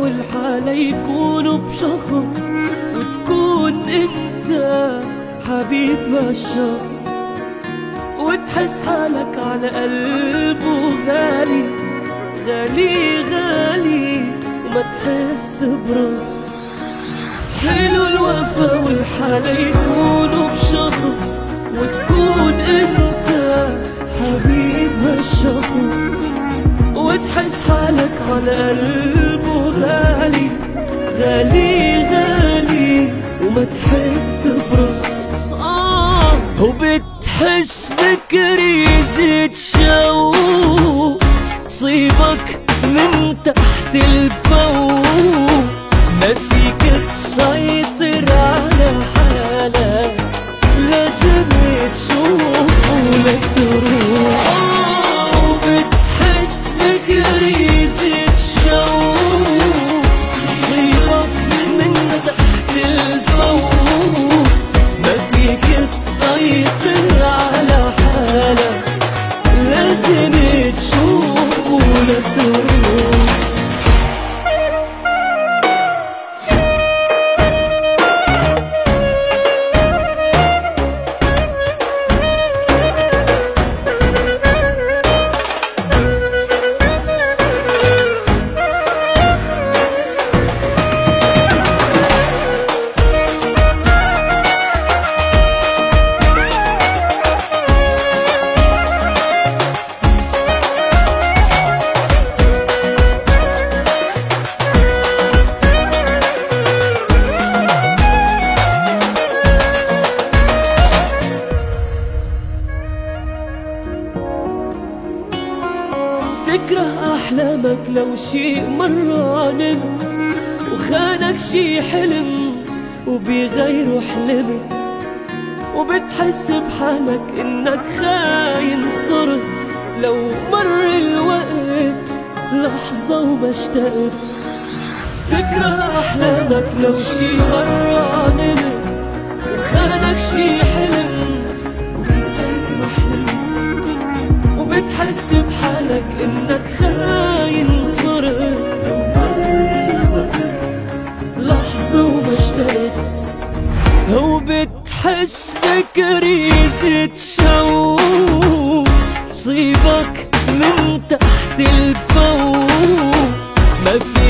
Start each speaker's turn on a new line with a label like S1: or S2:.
S1: والحالة يكونوا بشخص، وتكون انت حبيب هالشخص، وتحس حالك على قلبه غالي غالي غالي، وما تحس برخص. حلو الوفا والحالة يكونوا بشخص، وتكون انت حبيب هالشخص، وتحس حالك على قلبه غالي غالي غالي، وما تحس برخص. وبتحس بكريزة شوق تصيبك من تحت الفوق، ما فيك تسيطر على حالك، لازم تشوف ولا تروح. وبتحس بكريزة شوق تصيبك من تحت الفوق، ما فيك تسيطر على حالك، لازم تشوف ولا تروح. تكره أحلامك لو شي مرة نمت، وخانك شي حلم وبغيره حلمت، وبتحس بحالك إنك خاين صرت لو مر الوقت لحظة وما اشتقت. تكره أحلامك لو شي مرة نمت، وخانك شي حلم وبغيره حلمت، وبتحس بحالك إنك خاين صرت لو مر الوقت لحظة وما اشتقت. وبتحس بكريزة شوق تصيبك من تحت الفوق، ما في